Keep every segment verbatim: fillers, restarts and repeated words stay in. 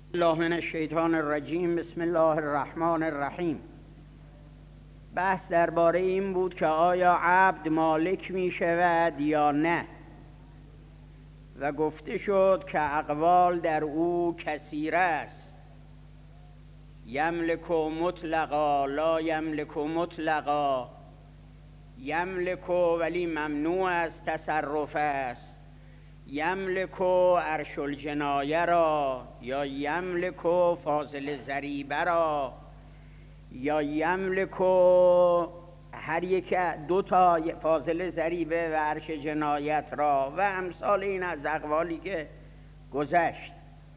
الله من الشیطان الرجیم. بسم الله الرحمن الرحیم. بحث درباره این بود که آیا عبد مالک می شود یا نه، و گفته شد که اقوال در او کثیر است. یملک مطلقا، لا یملک مطلقا، یملک ولی ممنوع است تصرف است، یملک عرش الجنایه را، یا یملک فاضل ضریبه را، یا یملک هر یک دو تا فاضل ضریبه و عرش جنایت را و امثال این از اقوالی که گذشت.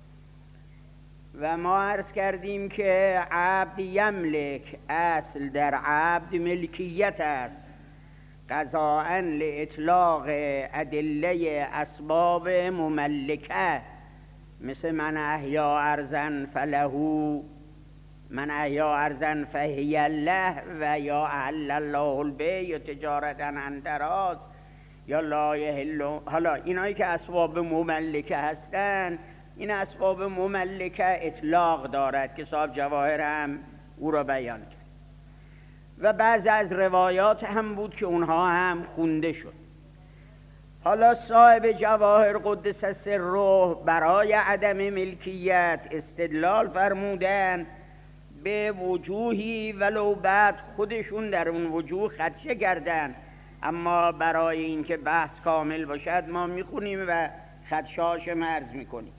و ما عرض کردیم که عبد یملک، اصل در عبد ملکیت است، قضاءً لاطلاق ادله اسباب مملکه، مثل من احیا ارضا فله، من احیا ارضا فهی له، و یا احل الله البیع تجارتا عن تراض، یا لا یحل. حالا اینایی که اسباب مملکه هستند، این اسباب مملکه اطلاق دارد که صاحب جواهر هم او را بیان کرد، و بعضی از روایات هم بود که اونها هم خونده شد. حالا صاحب جواهر قدس سره برای عدم ملکیت استدلال فرمودن به وجوهی، ولو بعد خودشون در اون وجوه خدشه کردن، اما برای اینکه بحث کامل باشد ما میخونیم و خدشهاش مرز میکنیم.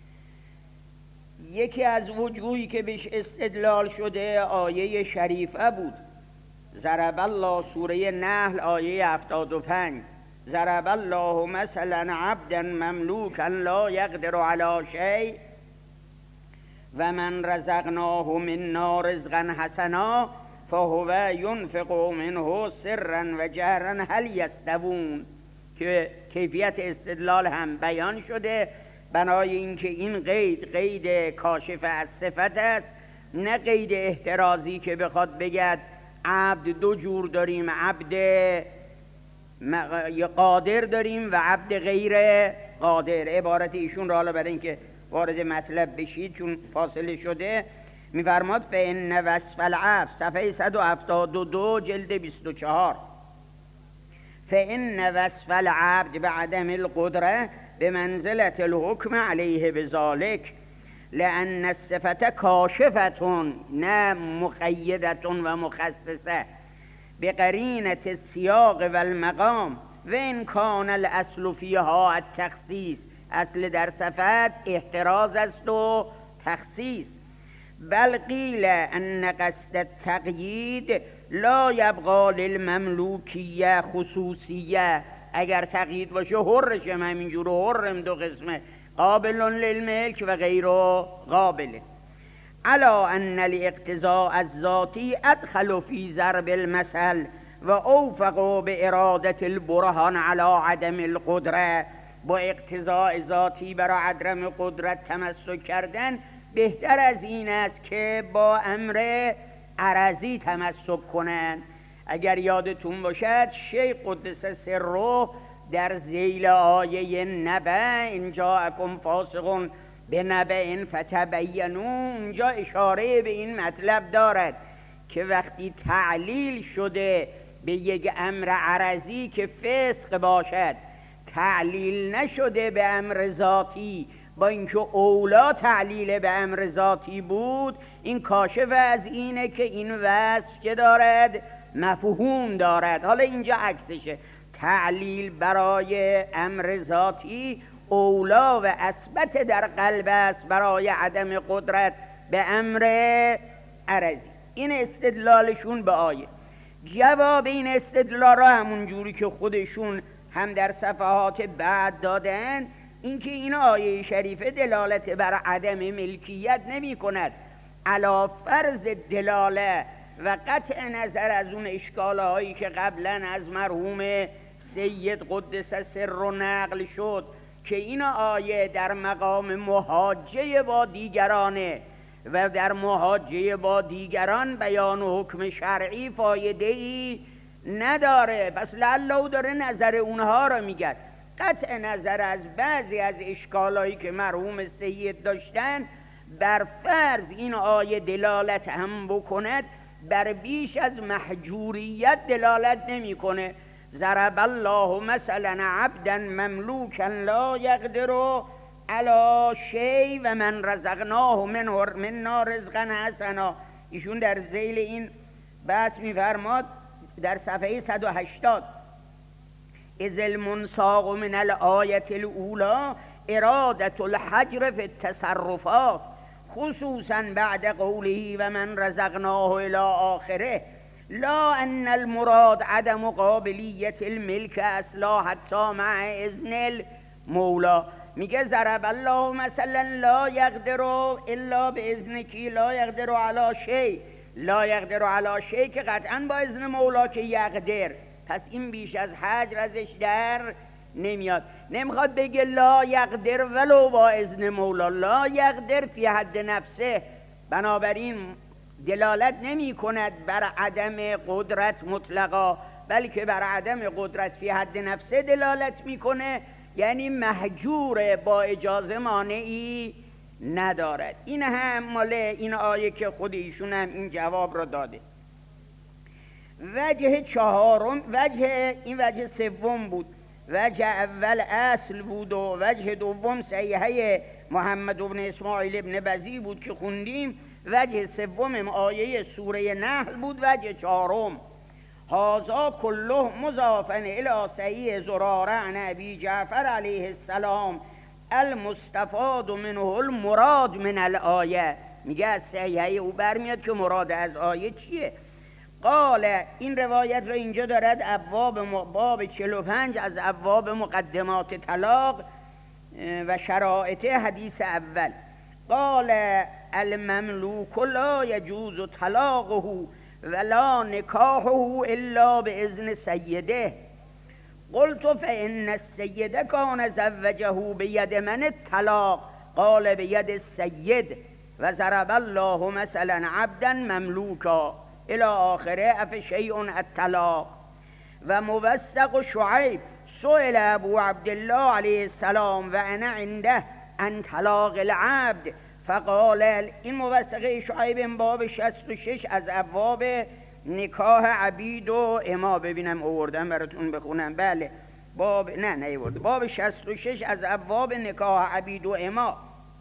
یکی از وجوهی که بهش استدلال شده آیه شریفه بود، ضرب الله، سوره نحل آیه هفتاد و پنج، ضرب الله مثلا عبدا مملوکا لا یقدر علی شیء و من رزقناه منا رزقا حسنا فهو ینفق منه سرا و جهرا هل یستوون، که کیفیت استدلال هم بیان شده، بنای اینکه این قید قید کاشف از صفت است، نه قید احترازی که بخواد بگد عبد دو جور داریم، عبد قادر داریم و عبد غیر قادر. عبارت ایشون را حالا برای اینکه وارد مطلب بشید چون فاصله شده میفرماد فإن وصف العبد، صفحه صد و هفتاد و دو جلد بیست و چهار، فإن وصف العبد بعدم القدره بمنزلة الحکم علیه بذالک، لأن الصفة کاشفتون نه مقیدتون و مخصصه بقرینة السیاق و المقام، و این کان الاصل فیها التخصیص، اصل در صفت احتراز است و تخصیص. بل قیل ان قصد التقیید لا یبقى للمملوکیه خصوصیه، اگر تقیید باشه حرش هم همینجور، حرم دو قسمه، قابل للملک و غیر قابل. علا ان الاقتضاء الذاتی ادخل فی ضرب المثل و اوفق به اراده البرهان علی عدم القدره، با اقتضاء ذاتی برای عدم قدرت تمسک کردن بهتر از این است که با امر عرضی تمسک کنند. اگر یادتون باشد شیخ قدس سره در ذیل آیه نبأ ان جاءکم فاسق بنبأ فتبینوا، اونجا اشاره به این مطلب دارد که وقتی تعلیل شده به یک امر عرضی که فسق باشد، تعلیل نشده به امر ذاتی، با اینکه اولا تعلیل به امر ذاتی بود، این کاشف از اینه که این وصف که دارد مفهوم دارد. حالا اینجا عکسشه، تعلیل برای امر ذاتی اولا و اثبت در قلب است برای عدم قدرت به امر عرضی. این استدلالشون به آیه. جواب این استدلال را همون جوری که خودشون هم در صفحات بعد دادن، اینکه این آیه شریفه دلالت بر عدم ملکیت نمی کند، علی فرض دلاله و قطع نظر از اون اشکالهایی که قبلا از مرحوم سید قدس سر نقل شد که این آیه در مقام محاجه با دیگرانه و در محاجه با دیگران بیان و حکم شرعی فایده ای نداره، پس لعله داره نظر اونها را میگه. قطع نظر از بعضی از اشکالایی که مرحوم سید داشتن بر فرض این آیه دلالت هم بکند، بر بیش از محجوریت دلالت نمی کنه. ضرب الله مثلا عبدا مملوکا لا یقدر علی شیء و من رزقناه منه منا رزقا حسنا. ایشون در ذیل این بحث می‌فرماد در صفحه صد و هشتاد: اذ المنساق من الآیة الاولی ارادة الحجر فی التصرفات خصوصا بعد قوله و من رزقناه الی آخره، لا ان المراد عدم قابلیت الملک اصلا حتی مع اذن المولا. میگه ضرب الله مثلا لا یقدر الا باذنک لا یقدر علی شیء، لا یقدر علی شیء که قطعا با اذن مولا که یقدر، پس این بیش از حجر ازش در نمیاد. نمیخواد بگه لا یقدر ولو با اذن مولا، لا یقدر فی حد نفسه، بنابراین دلالت نمی کند بر عدم قدرت مطلقا، بلکه بر عدم قدرت فی حد نفسه دلالت میکنه، یعنی محجور با اجازه مانعی ندارد. این هم مال این آیه که خود ایشون هم این جواب را داده. وجه چهارم، وجه این وجه سوم بود. وجه اول اصل بود و وجه دوم صحیحه محمد بن اسماعیل ابن بزی بود که خوندیم. وجه سوم آیه سوره نحل بود. وجه چهارم هذا کله مضافا الی صحیح زراره عن ابی جعفر علیه السلام المستفاد منه المراد من الآیه. میگه از صحیحه او برمیاد که مراد از آیه چیه. قال، این روایت را اینجا دارد ابواب باب چهل و پنج از ابواب مقدمات طلاق و شرائط حدیث اول. قال المملوک لا یجوز طلاقه ولا نکاحه الا باذن سیده. قلت فان السید کان زوجه بید من الطلاق قال بید السید و ضرب الله مثلا عبدا مملوکا الى آخره اف شیء الطلاق. و موثق شعیب سئل ابو عبدالله علیه السلام و انا عنده عن طلاق العبد فقال، این موثقه شعیب باب شصت و شش از ابواب نکاح عبید و اما. ببینم آوردم براتون بخونم. بله باب نه نه آورد. باب شصت و شش از ابواب نکاح عبید و اما.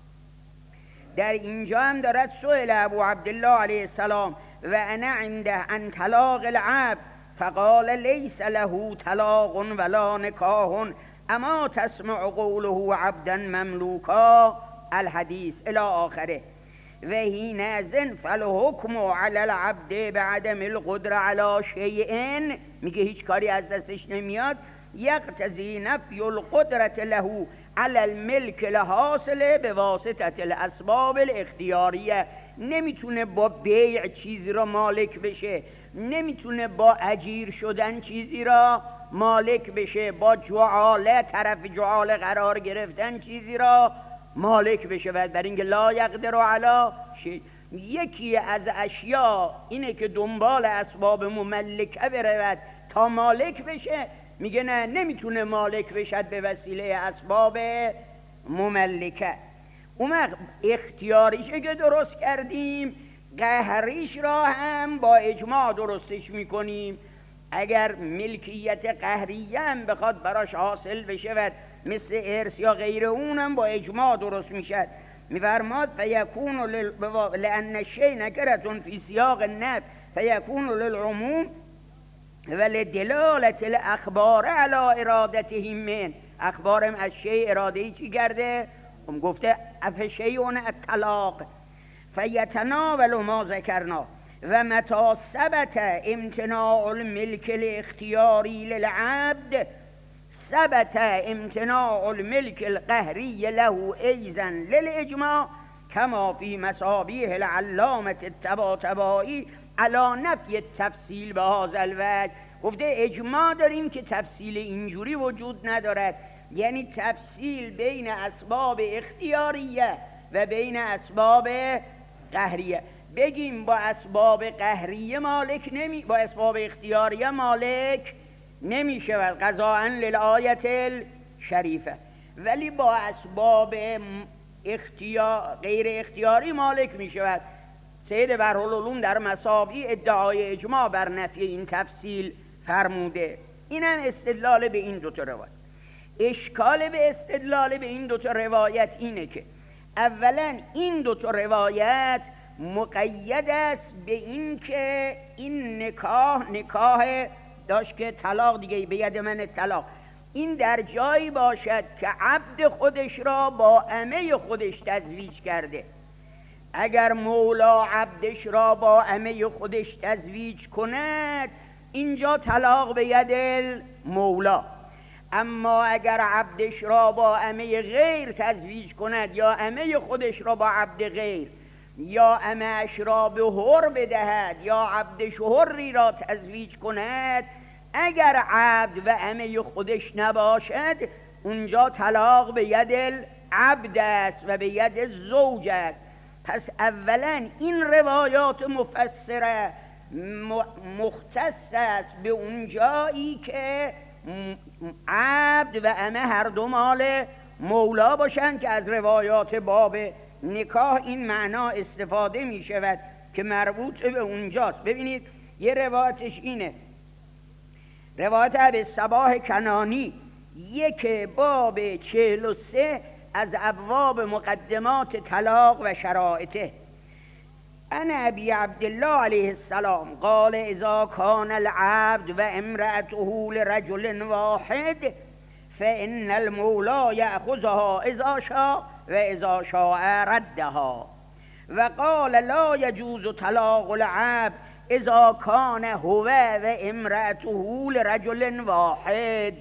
در اینجا هم دارد سئل ابو عبدالله علیه السلام و انا عنده عن طلاق العبد فقال لیس له طلاق ولا نکاح اما تسمع قوله عبدا مملوکا الحدیث الى آخره. و حینئذ فالحکم علی العبد بعدم القدره علی شیء، میگه هیچ کاری از دستش نمیاد، یقتضی نفی القدرت له علی الملک الحاصل به واسطه الاسباب الاختیاریه. نمیتونه با بیع چیزی را مالک بشه، نمیتونه با اجیر شدن چیزی را مالک بشه، با جعاله طرف جعاله قرار گرفتن چیزی را مالک بشه. و بر اینکه لا یقدر علی شیء، یکی از اشیاء اینه که دنبال اسباب مملکه برود تا مالک بشه. میگه نه، نمیتونه مالک بشد به وسیله اسباب مملکه. اون وقت اختیاریشه که درست کردیم، قهریش را هم با اجماع درستش میکنیم. اگر ملکیت قهریه هم بخواد براش حاصل بشه و مثل ارث یا غیر اونم با اجماع درست میشد. میفرماد فیکون لل... لان الشیء نکرة فی سیاق النفی فیکون للعموم ولدلالة الاخبار علی ارادتهم من. اخبارم از شیء اراده چی کرده؟ هم گفته اف شیء الطلاق فیتناول ما ذکرنا و متی ثبت امتناع الملک الاختیاری للعبد ثبت امتناع الملک القهری له ایضا للاجماع کما فی مصابیح العلامة الطباطبایی علی نفی التفصیل به هذا الوجه. گفته اجماع داریم که تفصیل اینجوری وجود ندارد، یعنی تفصیل بین اسباب اختیاریه و بین اسباب قهریه. بگیم با اسباب قهریه مالک نمی با اسباب اختیاریه مالک نمی شود قضاءً للآیت الشریفه، ولی با اسباب اختیار غیر اختیاری مالک می شود. سید بحرالعلوم در مصابی ادعای اجماع بر نفی این تفصیل فرموده. اینم استدلال به این دوتا روایت. اشکال به استدلال به این دوتا روایت اینه که اولا این دوتا روایت مقید است به این که این نکاح نکاح داشت که طلاق دیگه به ید من طلاق، این در جایی باشد که عبد خودش را با امه خودش تزویج کرده. اگر مولا عبدش را با امه خودش تزویج کند اینجا طلاق به ید مولا. اما اگر عبدش را با امه غیر تزویج کند یا امه خودش را با عبد غیر یا امه‌اش را به حر بدهد یا عبدش حری را تزویج کند، اگر عبد و امه خودش نباشد اونجا طلاق به ید عبد است و به ید زوج است. پس اولا این روایات مفسره مختص است به اون جایی که عبد و امه هر دو مال مولا باشند که از روایات باب نکاح این معنا استفاده می شود که مربوط به اونجاست. ببینید یه روایتش اینه، روایت ابی صباح کنانی یک باب چهل و سه از ابواب مقدمات طلاق و شرائطه. عن ابی عبدالله علیه السلام قال اذا کان العبد و امرأته لرجل واحد فإن المولا یأخذها اذا شاء و اذا شاء ردها. و قال لا يجوز طلاق العبد اذا کان هو و امرأته لرجل واحد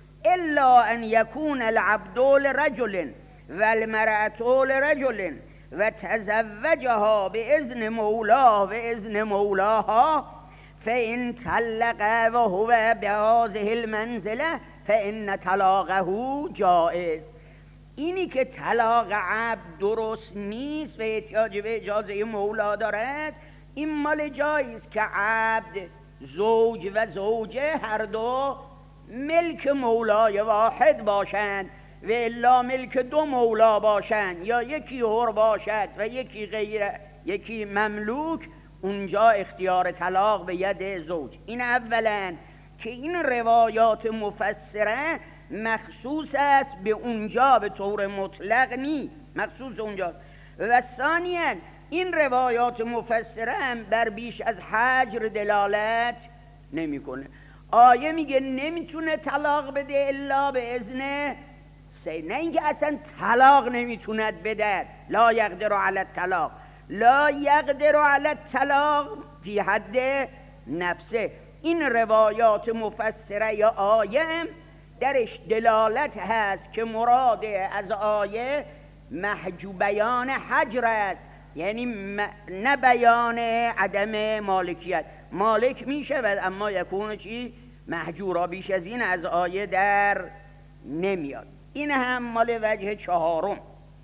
الا ان يكون العبد لرجل و المرأة لرجل و تزوجها باذن مولاه و اذن مولاها فإن طلق و هو بهذه المنزله فإن طلاقه جائز. اینی که طلاق عبد درست نیست و احتیاج به اجازه مولا دارد، این مال جایی است که عبد زوج و زوجه هر دو ملک مولای واحد باشند و الا ملک دو مولا باشند یا یکی حر باشد و یکی غیر یکی مملوک، اونجا اختیار طلاق به ید زوج. این اولا که این روایات مفسره مخصوص است به اونجا به طور مطلق نی، مخصوص اونجا. و ثانیاً این روایات مفسره هم بر بیش از حجر دلالت نمیکنه. آیه میگه نمیتونه طلاق بده الا به اذن سه، نه اینکه اصلا طلاق نمیتوند بده. لا یقدر علی الطلاق، لا یقدر علی الطلاق فی حد نفسه. این روایات مفسره یا آیه هم درش دلالت هست که مراد از آیه محجوب بیان حجر است، یعنی نه بیان عدم مالکیت. مالک می شود اما یکون چی؟ محجورا. بیش از این از آیه در نمیاد. این هم مال وجه چهارم.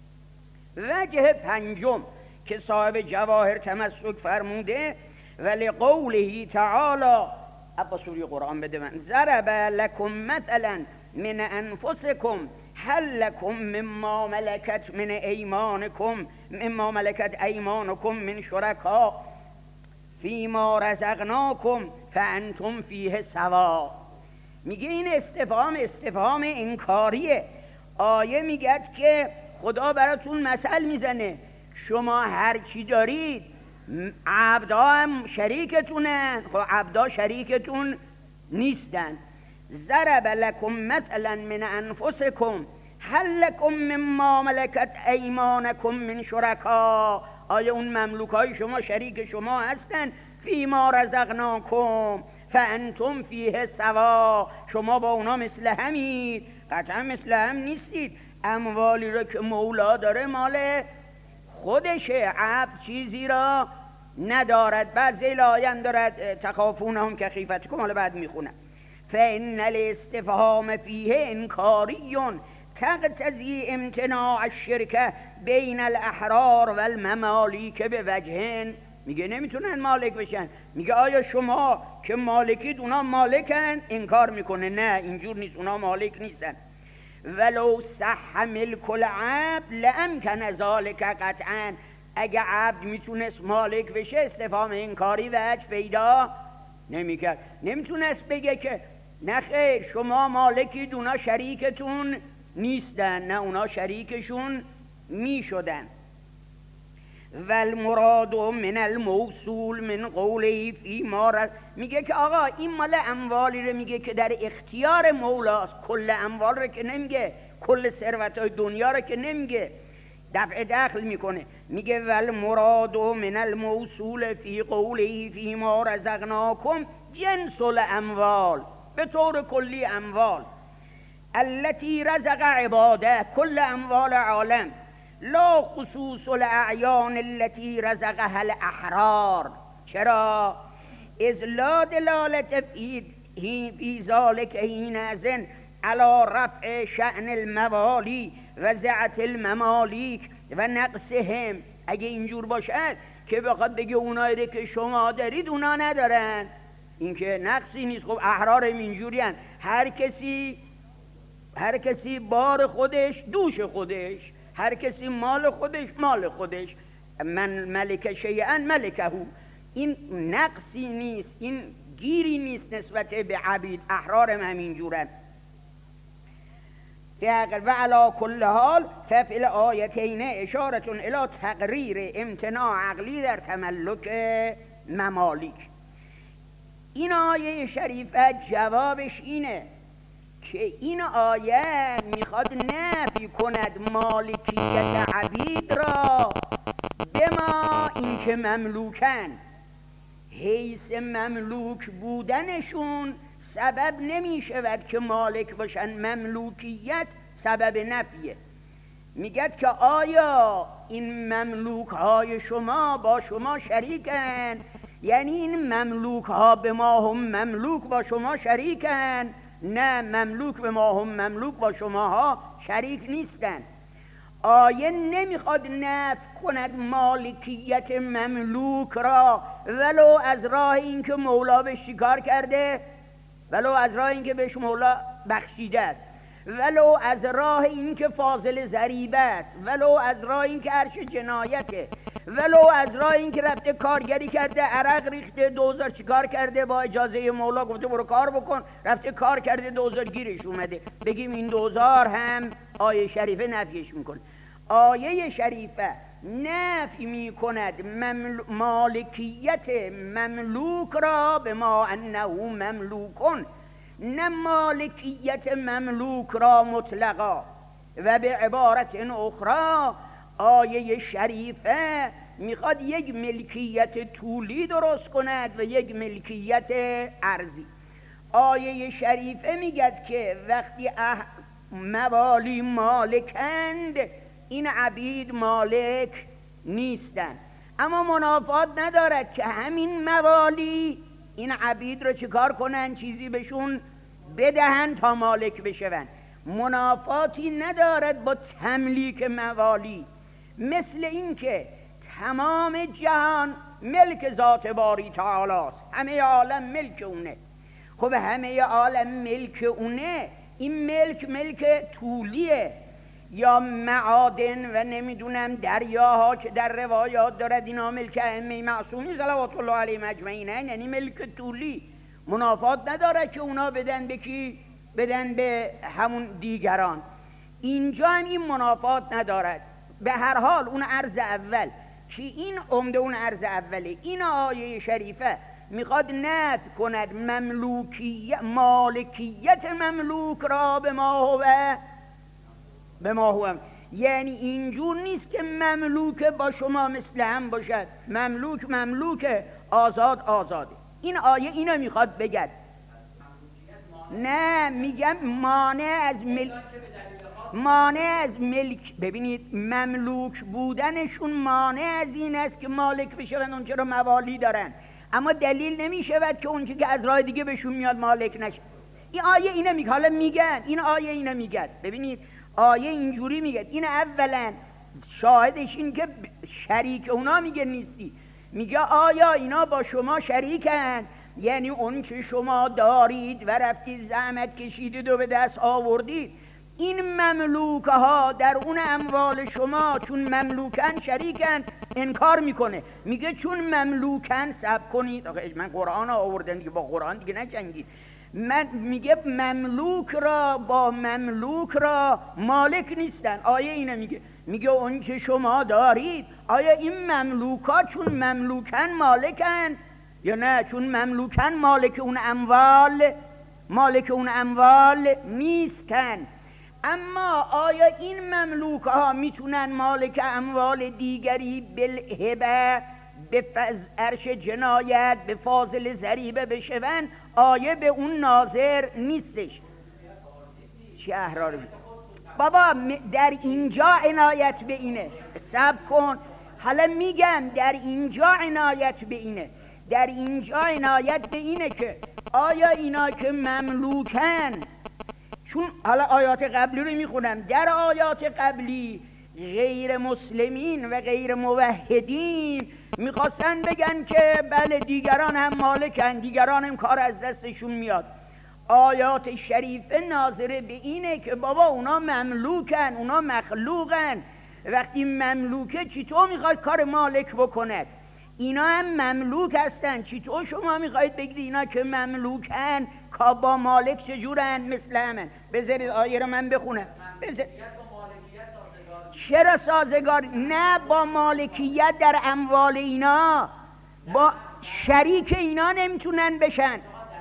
وجه پنجم که صاحب جواهر تمسک فرموده ولی قوله تعالی، ابا سوری قرآن بده من، ضرب لکم مثلا من انفسکم هل لکم مما ملکت من ایمانکم مما ملکت ایمانکم من شرکا فیما رزقناکم فانتم فیه سوا. میگه این استفهام استفهام انکاریه. آیه میگه که خدا براتون مثل میزنه، شما هر چی دارید عبدا هم شریکتونن، خب عبدا شریکتون نیستن. ضرب لکم مثلا من انفسکم هل لکم مما ملکت ایمانکم من شرکا، آیا اون مملوکای شما شریک شما هستن؟ فیما رزقناکم فانتم فیه سوا، شما با اونا مثل همید؟ قطعا مثل هم نیستید. اموالی رو که مولا داره مال خودشه، عبد چیزی را ندارد. بعد زیل آیم دارد تخافونهم که خیفتکم، حالا بعد میخونم فإن الاستفهام فیه انکاریون تقتضی امتناع الشرکه بین الاحرار و الممالیک به وجهن. میگه نمیتونن مالک بشن. میگه آیا شما که مالکید اونا مالکن؟ انکار میکنه نه اینجور نیست، اونا مالک نیستن. ولو صح ملک العبد لامکن ذلک قطعا. اگه عبد میتونست مالک بشه استفهام انکاری وجه پیدا نمیکرد. نمیتونست بگه که نه خیر شما مالکید اونا شریکتون نیستن، نه اونا شریکشون میشدن. والمراد من الموصول من قوله فی ما رز... میگه که آقا این مال اموالی رو میگه که در اختیار مولاست، کل اموال رو که نمیگه، کل ثروت‌های دنیا رو که نمیگه، دفع دخل میکنه. میگه والمراد من الموصول فی قوله فی ما رزقناکم جنس الاموال، به طور کلی اموال. التي رزق عباده، کل اموال عالم، لا خصوص الاعیان التي رزقها الاحرار. چرا؟ اذ لا دلالت فی ذلک حینئذ علی رفع شأن الموالی و زعت الممالیک و نقصهم. اگه اینجور باشد که بخواد بگه اونایی که شما دارید اونا ندارن، این که نقصی نیست. خب احرار اینجوری هن. هر کسی هر کسی بار خودش دوش خودش، هر کسی مال خودش مال خودش. من ملک شیئا ملکه. این نقصی نیست، این گیری نیست نسبت به عبید. احرارم همینجورن. و علی کل حال ففی الآیتین اشارة الی تقریر امتناع عقلی در تملک ممالیک. این آیه شریفه جوابش اینه که این آیه میخواد نفی کند مالکیت عبید را به ما اینکه مملوکن. حیث مملوک بودنشون سبب نمیشود که مالک باشن، مملوکیت سبب نفیه. میگد که آیا این مملوک های شما با شما شریکن؟ یعنی این مملوک ها به ما هم مملوک با شما شریکن؟ نه، مملوک به ما هم مملوک با شما ها شریک نیستن. آیه نمیخواد نفی کند مالکیت مملوک را ولو از راه اینکه مولا بهش چیکار کرده، ولو از راه اینکه بهش مولا بخشیده است، ولو از راه اینکه فاضل ضریبه است، ولو از راه اینکه عرش جنایته، ولو از راه اینکه رفته کارگری کرده، عرق ریخته، دوزار چیکار کرده، با اجازه مولا گفته برو کار بکن، رفته کار کرده، دوزار گیرش اومده. بگیم این دوزار هم آیه شریفه نفیش میکنه. آیه شریفه نفی میکند ممل... مالکیت مملوک را به ما انه مملوکن، نه مالکیت مملوک را مطلقا. و به عبارت اخرى آیه شریفه میخواد یک ملکیت طولی درست کند و یک ملکیت ارضی. آیه شریفه میگد که وقتی اح... موالی مالکند، این عبید مالک نیستن، اما منافات ندارد که همین موالی این عبید رو چیکار کنن؟ چیزی بهشون بدهن تا مالک بشون. منافاتی ندارد با تملیک موالی، مثل این که تمام جهان ملک ذات باری تعالی است، همه عالم ملک اونه. خب همه عالم ملک اونه، این ملک ملک طولیه یا معادن و نمیدونم دریاها که در روایات دارد اینا ملک ائمه معصومی صلوات الله علیهم اجمعین، یعنی ملک طولی. منافات نداره که اونا بدن به کی؟ بدن به همون دیگران. اینجا هم این منافات ندارد. به هر حال اون عرض اول که این عمده اون عرض اوله، این آیه شریفه میخواد نفی کند مملوکیت مالکیت مملوک را به ما هو به ما هو. یعنی اینجور نیست که مملوک با شما مثل هم باشد، مملوک مملوک، آزاد آزاده. این آیه اینو میخواد بگد. نه، میگم مانع از ملک، مانع از ملک. ببینید مملوک بودنشون مانع از این است که مالک بشون اونچه رو موالی دارن، اما دلیل نمیشود که اونچه که از راه دیگه بهشون میاد مالک نشه. این آیه اینو میگه. حالا میگن این آیه اینو میگه. ببینید آیه اینجوری میگه. این اولا شاهدش این که شریک اونا میگه نیستی. میگه آیا اینا با شما شریکن؟ یعنی اون که شما دارید و رفتید زحمت کشیدید و به دست آوردید، این مملوک ها در اون اموال شما چون مملوکن شریکن انکار میکنه، میگه چون مملوکن صبر کنید. آخه من قرآن آوردن دیگه، با قرآن دیگه نجنگید. من میگه مملوک را با مملوک را مالک نیستن. آیه اینه میگه، میگه اون که شما دارید آیا این مملوکا چون مملوکن مالکن یا نه؟ چون مملوکن مالک اون اموال مالک اون اموال نیستن. اما آیا این مملوک ها میتونن مالک اموال دیگری بالهبه به عرش جنایت به فاضل ضریبه بشون؟ آیه به اون ناظر نیستش. چی احرار بید؟ بابا در اینجا عنایت به اینه، صبر کن حالا میگم. در اینجا عنایت به اینه، در اینجا عنایت به اینه که آیا اینا که مملوکن، چون حالا آیات قبلی رو میخونم، در آیات قبلی غیر مسلمین و غیر موحدین میخواستن بگن که بله دیگران هم مالکن، دیگران هم کار از دستشون میاد. آیات شریفه ناظره به اینه که بابا اونا مملوکن، اونا مخلوقن. وقتی مملوکه چطور میخواد کار مالک بکنه؟ اینا هم مملوک هستن. چطور شما میخواید بگید اینا که مملوکن که با مالک چجورن؟ مثل همن. بذارید آیه رو من بخونم. بذارید. چرا سازگار؟ نه با مالکیت در اموال اینا، با شریک اینا نمیتونن بشن.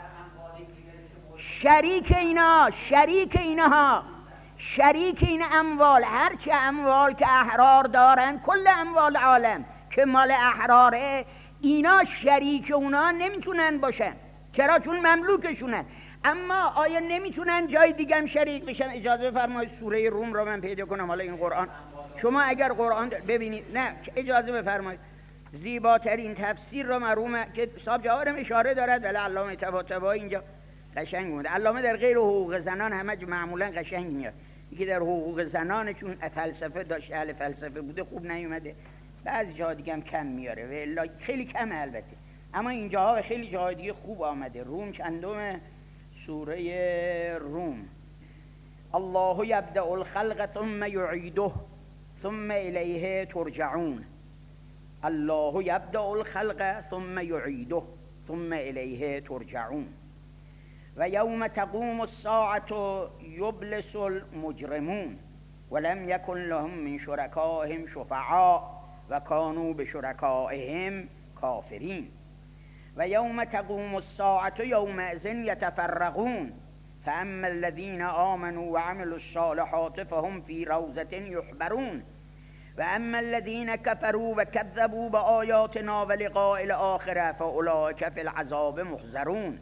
شریک اینا، شریک اینها، شریک این اموال، هرچه اموال که احرار دارن، کل اموال عالم که مال احراره، اینا شریک اونا نمیتونن باشن. چرا؟ چون مملوکشونن. اما آیا نمیتونن جای دیگه هم شریک بشن؟ اجازه بفرمایید سوره روم رو من پیدا کنم. حالا این قرآن شما اگر قرآن ببینید، نه اجازه بفرمایید، زیباترین تفسیر رو مرحوم که صاحب جواهرم اشاره دارد، ولی علامه طباطبایی اینجا قشنگ بود. علامه در غیر حقوق زنان همه معمولا قشنگ میاد. یکی در حقوق زنان چون فلسفه داشت، اهل فلسفه بوده، خوب نیومده. بعضی جاها دیگه هم کم میاره و الا خیلی کم البته، اما اینجاها و خیلی جاهای دیگه خوب آمده. روم چندم سوره روم؟ الله یبدأ الخلق ثم یعیده ثم الیه ترجعون. الله یبدأ الخلق ثم یعیده ثم الیه ترجعون. و یوم تقوم الساعة یبلس المجرمون ولم یکن لهم من شرکائهم شفعاء و کانوا بشرکائهم کافرین. و یوم تقوم الساعة یومئذ یتفرقون فاما الذین آمنوا وعملوا الصالحات فهم فی روضة یحبرون و اما الذین کفروا وکذبوا بآیاتنا ولقاء الآخرة فاولئک فی العذاب محضرون.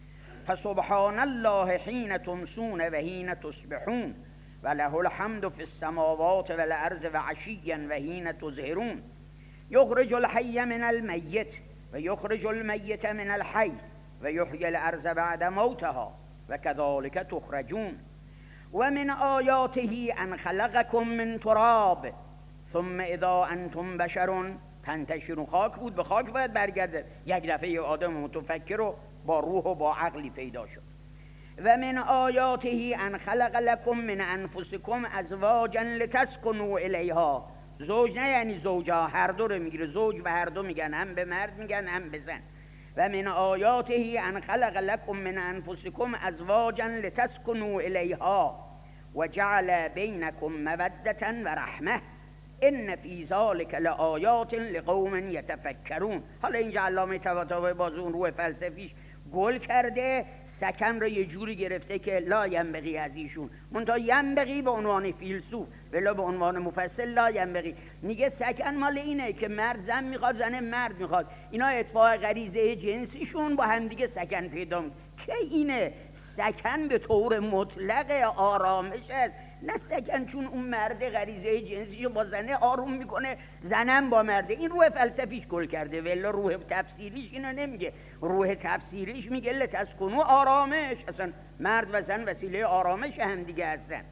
فسبحان الله حين تمسون و حين تصبحون و له الحمد في السماوات والارض وعشيا و حين تظهرون. یخرج الحي من المیت و یخرج المیت من الحی و یحیی الارض بعد موتها و كذلك تخرجون. و من آیاته ان خلقكم من تراب ثم اذا انتم بشر تنتشرون. خاک بود، به خاک باید برگرده. یک دفعه آدم متفکر و با روح و با عقلی پیدا شد. و من آیاته ان خلق لكم من انفسكم ازواجا لتسكنوا الیها. زوج نه یعنی زوجا، هر دو رو میگیره. زوج به هر دو میگن، هم به مرد میگن هم به زن. و من آیاته ان خلق لكم من انفسكم ازواجا لتسكنوا الیها و جعل بینکم مودة و رحمه ان فی ذلک لآیات لقوم یتفکرون. حالا اینجا علامه طباطبایی باز اون روح فلسفیش گل کرده، سکن رو یه جوری گرفته که لا ینبغی از ایشون، منتها ینبغی به عنوان فیلسوف ولی به عنوان مفصل لا ینبغی. میگه سکن مال اینه که مرد زن میخواد، زن مرد میخواد، اینا اتفاق غریزه جنسیشون با هم دیگه سکن پیدا میکنه. که اینه سکن به طور مطلق آرامش است، نه سکن چون اون مرد غریزه جنسیشو با زنه آروم میکنه، زنم با مرده. این روح فلسفیش گل کرده، ولی روح تفسیریش اینو نمیگه. روح تفسیریش میگه لتسکنوا آرامش، اصلا مرد و زن وسیله آرامش هم دیگه هستن.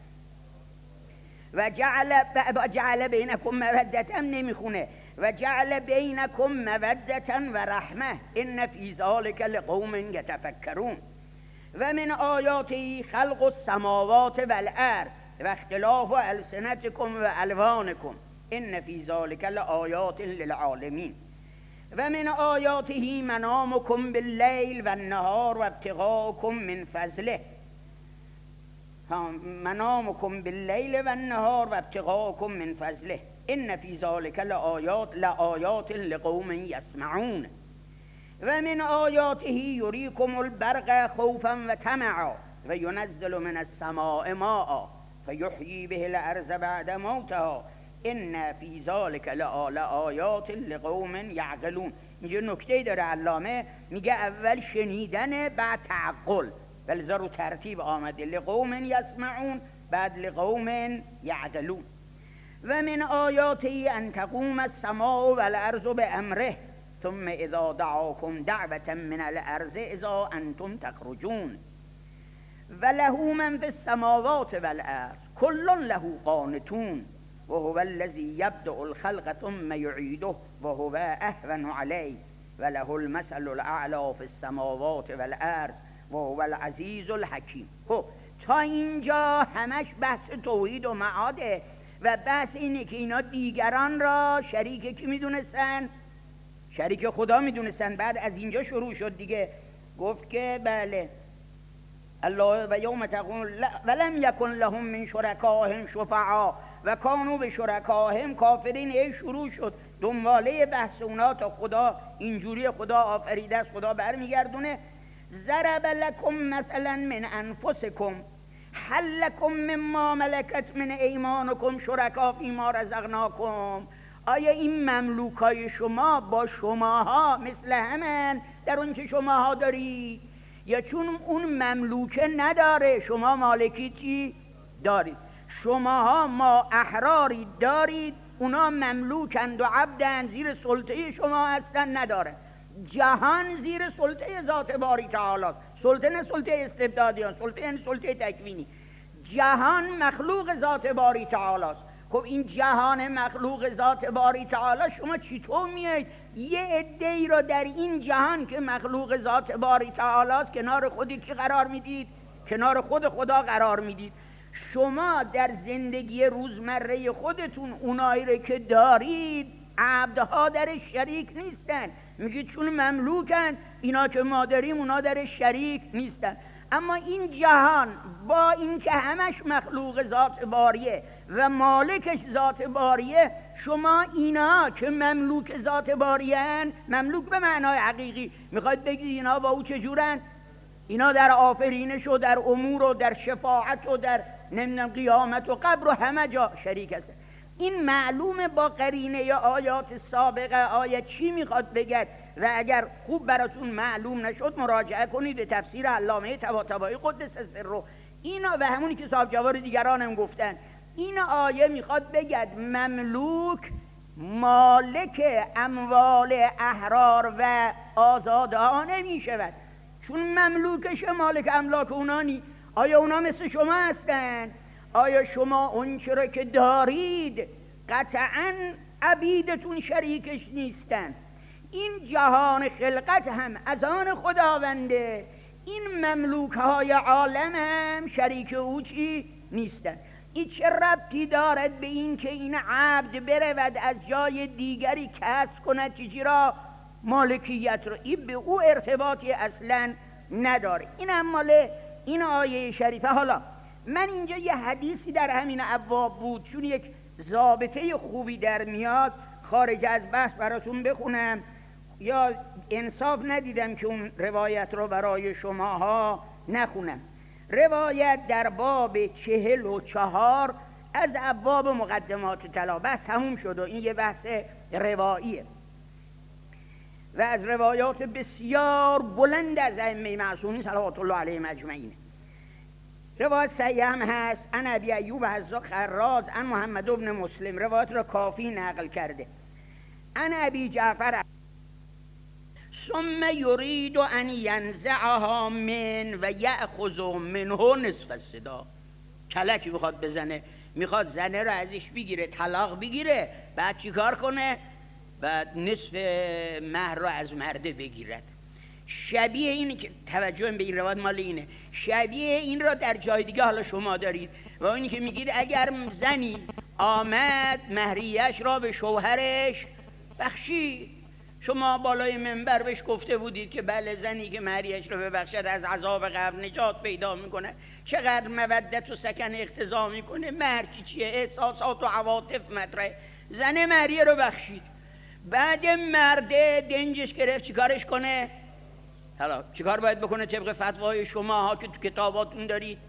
و جعل جعل بینکم مودة هم نمیخونه، و جعل بینکم مودة و رحمه ان فی ذلک لقوم یتفکرون. و من آیاته خلق السماوات والارض و اختلاف السنتکم و الوانکم ان فی ذلک لآیات للعالمین و من آیاته منامکم باللیل و النهار و ابتغاءکم من فضله. منامکم باللیل و النهار و ابتغاءکم من فضله ان فی ذلک لآیات لآیات لقوم یسمعون و من آیاته یریکم البرق خوفا و طمعا و ینزل من السماء ماء فیحیی به الارض بعد موتها ان فی ذلک لآیات لقوم یعقلون. اینجا نکته داره علامه، میگه اول شنیدن بعد تعقل، ولذا رو ترتیب آمده لقوم یسمعون بعد لقوم یعقلون. و من آیاته ان تقوم السماء والارض بامره ثم اذا دعاكم دعوة من الارض اذا انتم تخرجون و له من فی السماوات والارض کل له قانتون و هو الذی یبدأ الخلق ثم یعیده و هو اهون علیه و له المثل الاعلی فی السماوات والارض و هو العزیز الحکیم. خب تا اینجا همش بحث توحید و معاده و بحث اینه که اینا دیگران را شریک کی میدونستن؟ شریک خدا میدونستن. بعد از اینجا شروع شد دیگه، گفت که بله الله و یوم تقول ولم یکن لهم من شرکائهم شفعا و کانوا بشرکائهم کافرین. ای شروع شد دنباله بحث اونا تا خدا اینجوری خدا آفریده است، خدا برمیگردونه. ضرب لکم مثلا من انفسکم هل لکم مما ملکت من ایمانکم شرکا فیما رزقناکم. آیا این مملوکای شما با شماها مثل همن در اون چه شماها داری، یا چون اون مملوکه نداره شما مالکی چی دارید؟ شماها ما احراری دارید، اونا مملوکند و عبدند، زیر سلطه شما هستن، نداره. جهان زیر سلطه ذات باری تعالی است. سلطه نه سلطه استبدادیان، سلطه یعنی سلطه تکوینی. جهان مخلوق ذات باری تعالی است. خب این جهان مخلوق ذات باری تعالی شما چطور میایید یه عده‌ای را در این جهان که مخلوق ذات باری تعالی است کنار خودی که قرار میدید؟ کنار خود خدا قرار میدید. شما در زندگی روزمره خودتون اونایی را که دارید عبدها درش شریک نیستن، میگید چون مملوکن اینا که ما داریم اونا درش شریک نیستن. اما این جهان با اینکه همش مخلوق ذات باریه و مالکش ذات باریه، شما اینا که مملوک ذات باریان، مملوک به معنای حقیقی، میخواید بگید اینا با او چجورن؟ اینا در آفرینش و در امور و در شفاعت و در نمیدونم قیامت و قبر و همه جا شریک هستن. این معلومه با قرینه یا آیات سابقه آیه چی میخواد بگد، و اگر خوب براتون معلوم نشد مراجعه کنید به تفسیر علامه طباطبایی قدس سره. اینا و همونی که صاحب جوار دیگران هم گفتن، این آیه میخواد بگد مملوک مالک اموال احرار و آزادها نمیشود، چون مملوکش مالک املاک اونانی. آیا اونا مثل شما هستن؟ آیا شما اون چرا که دارید قطعاً عبیدتون شریکش نیستن؟ این جهان خلقت هم از آن خداونده، این مملوک های عالم هم شریک او چی نیستن. این چه ربطی دارد به این که این عبد برود از جای دیگری کسب کند چیزی را؟ مالکیت را. این به او ارتباطی اصلا نداره. این هم مال این آیه شریفه. حالا من اینجا یه حدیثی در همین ابواب بود، چون یک ضابطه خوبی در میاد خارج از بحث براتون بخونم، یا انصاف ندیدم که اون روایت رو برای شماها نخونم. روایت در باب چهل و چهار از ابواب مقدمات طلا، بس تموم شد و این یه بحث رواییه و از روایات بسیار بلند از ائمه معصومین صلوات الله علیهم اجمعین. روایت صحیح هم هست. ان ابی ایوب حذاق خراز ان محمد بن مسلم، روایت را کافی نقل کرده. ان ابی جعفر ثم یرید ان ینزعها من و یأخذ منه نصف الصدا. کلکی میخواد بزنه، میخواد زنه را ازش بگیره، طلاق بگیره، بعد چیکار کنه؟ بعد نصف مهر را از مرده بگیرد. شبیه اینه که توجه به این روایت مال اینه، شبیه این را در جای دیگه حالا شما دارید. و اینی که میگید اگر زنی آمد مهریه‌اش را به شوهرش بخشید، شما بالای منبر بهش گفته بودید که بله زنی که مهریه‌اش رو ببخشد از عذاب قبر نجات پیدا میکنه، چقدر مودت و سکن اقتضا میکنه، مهر چیه، احساسات و عواطف مطرحه. زن مهریه رو بخشید، بعد مرده دنجش گرفت چیکارش کنه؟ حالا چیکار باید بکنه طبق فتوای شما ها که تو کتاباتون دارید؟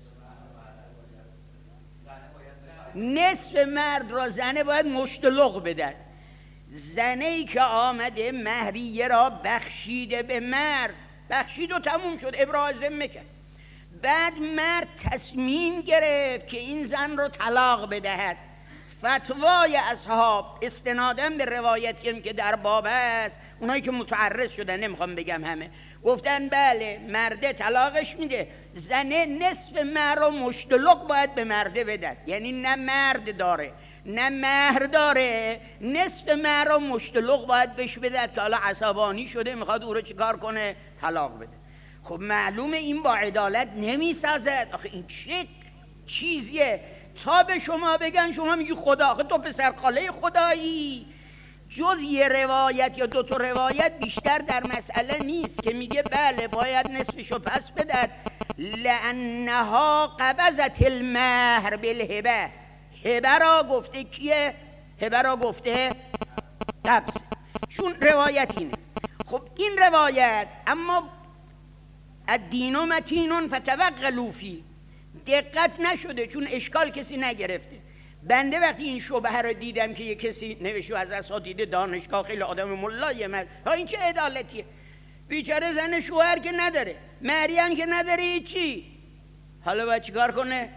نصف مرد را زنه باید مشتلق بدد. زنی که آمده مهریه را بخشیده به مرد، بخشید و تموم شد، ابراز ذمه کرد. بعد مرد تصمیم گرفت که این زن رو طلاق بدهد. فتوای اصحاب استناداً به روایتی که در باب است، اونایی که متعرض شدن، نمیخوام بگم همه، گفتن بله مرده طلاقش میده، زنه نصف مهر رو مشتلق باید به مرده بدد، یعنی نه مرد داره نه مهر داره، نصف مهر رو مشتلق باید بهش بدد که حالا عصبانی شده میخواد او رو چیکار کنه؟ طلاق بده. خب معلومه این با عدالت نمیسازد. آخه این چه چیزیه؟ تا به شما بگن شما میگی خدا، آخه تو پسر خاله خدایی. جز یه روایت یا دو تا روایت بیشتر در مسئله نیست که میگه بله باید نصفشو پس بدد. لانها قبضت المهر بالهبه، هبه را گفته کیه؟ هبه را گفته قبض، چون روایت اینه. خب این روایت اما الدین متین فتوکلوا فیه دقت نشده، چون اشکال کسی نگرفته. بنده وقتی این شبهه رو دیدم که یه کسی نوشته از اساتید دانشگاه، خیلی آدم ملایه، من ها این چه عدالتیه؟ بیچاره زن شوهر که نداره، مریم که نداره، چی؟ حالا باید چیکار کنه؟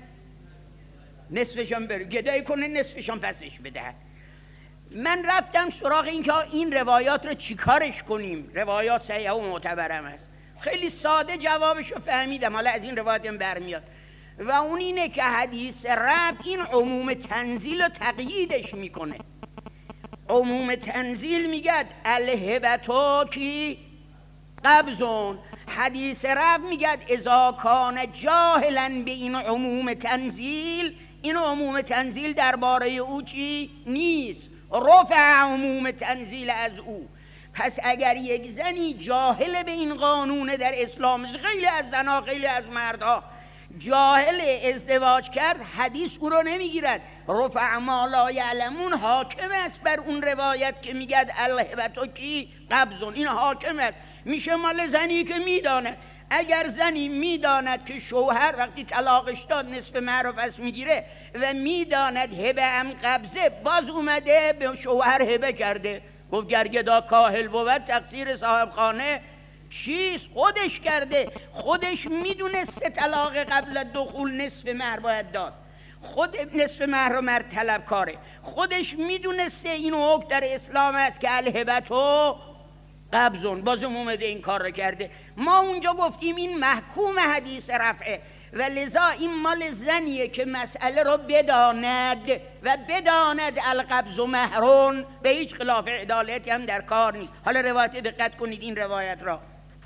نصفشان بره گدایی کنه، نصفشان پسش بده. من رفتم سراغ این که این روایات رو چیکارش کنیم، روایات صحیحه و معتبرم است. خیلی ساده جوابشو فهمیدم، حالا از این روایت هم برمیاد، و اون اینه که حدیث رب این عموم تنزیل رو تقییدش میکنه. عموم تنزیل میگد الهبتو کی قبضون، حدیث رب میگد اذا کان جاهلا به این عموم تنزیل، این عموم تنزیل درباره او چی نیست، رفع عموم تنزیل از او. پس اگر یک زنی جاهل به این قانون در اسلام، خیلی از زنها خیلی از مردها جاهل ازدواج کرد، حدیث او رو نمیگیرد. رفع ما لا یعلمون حاکم است بر اون روایت که میگد الهبتو کی قبضون، این حاکم است، میشه مال زنی که میداند. اگر زنی میداند که شوهر وقتی طلاقش داد نصف مهر رو پس میگیره و میداند هبه ام قبضه، باز اومده به شوهر هبه کرده، گفت گرگدا کاهل بود تقصیر صاحب خانه چیست؟ خودش کرده، خودش میدونسته طلاق قبل دخول نصف مهر باید داد، خود نصف مهر رو مرد طلب کاره، خودش میدونسته این حکم در اسلام است که الهبتو قبضون، بازم اومده این کار رو کرده. ما اونجا گفتیم این محکوم حدیث رفعه و لذا این مال زنیه که مسئله رو بداند و بداند القبض و مهرون، به هیچ خلاف عدالتی هم در کار نیست. حالا روایت دقت کنید این روایت را.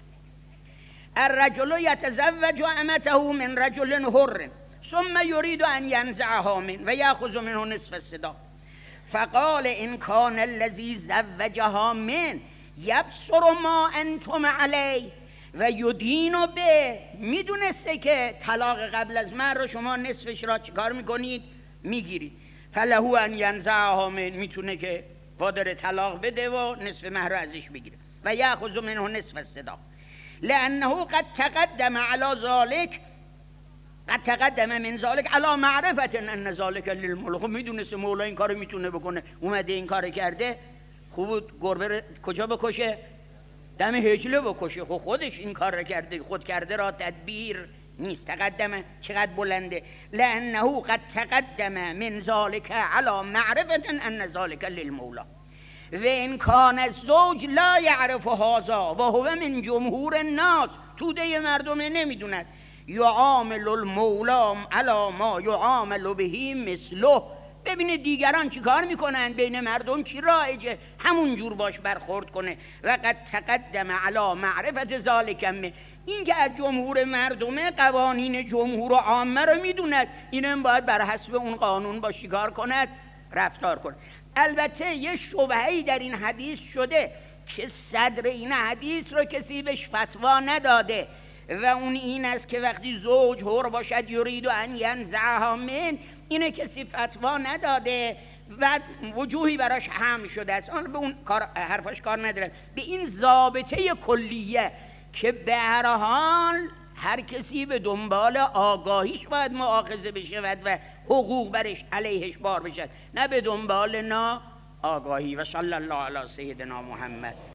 الرجل یتزوج امته من رجل حر ثم یرید ان ینزعها من و یاخذ منه نصف الصداق فقال ان کان الذی زوجها من یبصر ما انتم علی و یدین به، میدونسته که طلاق قبل از مهر رو شما نصفش را چیکار میکنید؟ میگیرید. فله ان ینزعها من، میتونه که قادر طلاق بده و نصف مهر رو ازش بگیره. و یاخذ منه نصف الصداق لانه قد تقدم علی ذلك، قد تقدم من ذلك علی معرفت ان ذلك للملک، میدونسته مولا این کارو میتونه بکنه، اومده این کارو کرده. خوب بود گربه کجا بکشه؟ دم هجله بکشه. خب خودش این کار را کرده، خود کرده را تدبیر نیست. تقدم چقدر بلنده. لانه قد تقدم من ذلك علی معرفت ان ذلك للمولا و ان کان الزوج لا یعرف هذا و هو من جمهور الناس، توده مردم نمیدوند، یعامل المولا علی ما یعامل به مثله، ببینه دیگران چی کار میکنن، بین مردم چی رایجه، همون جور باش برخورد کنه. و قد تقدم علی معرفت ذالکم، این که از جمهور مردمه قوانین جمهور و عامه رو میدوند، اینم باید بر حسب اون قانون با شکار کند، رفتار کند. البته یه شبهه‌ای در این حدیث شده که صدر این حدیث رو کسی بهش فتوا نداده و اون این است که وقتی زوج حر باشد یرید ان ینزعها من، اینه کسی فتوا نداده و وجوهی براش حمل شده است. آن به اون کار حرفاش کار نداره، به این ضابطه کلیه که به هر حال هر کسی به دنبال آگاهیش باید مؤاخذه بشود و حقوق برش علیهش بار بشد، نه به دنبال نا آگاهی. و صلی الله علی سیدنا محمد.